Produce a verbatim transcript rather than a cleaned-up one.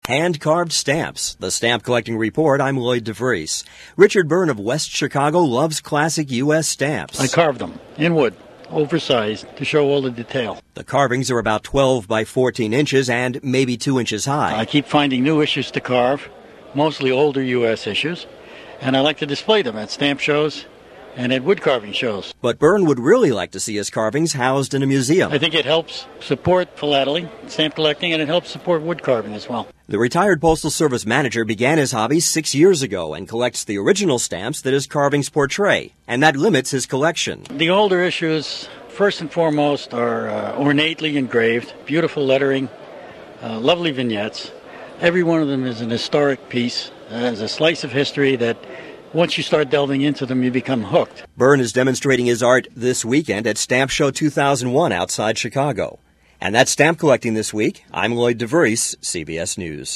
Hand-carved stamps. The Stamp Collecting Report. I'm Lloyd DeVries. Richard Byrne of West Chicago loves classic U S stamps. I carved them in wood, oversized, to show all the detail. The carvings are about twelve by fourteen inches and maybe two inches high. I keep finding new issues to carve, mostly older U S issues, and I like to display them at stamp shows and at wood carving shows. But Byrne would really like to see his carvings housed in a museum. I think it helps support philately, stamp collecting, and it helps support wood carving as well. The retired Postal Service manager began his hobby six years ago and collects the original stamps that his carvings portray, and that limits his collection. The older issues, first and foremost, are uh, ornately engraved, beautiful lettering, uh, lovely vignettes. Every one of them is an historic piece, as a slice of history that once you start delving into them, you become hooked. Byrne is demonstrating his art this weekend at Stamp Show two thousand one outside Chicago. And that's stamp collecting this week. I'm Lloyd DeVries, C B S News.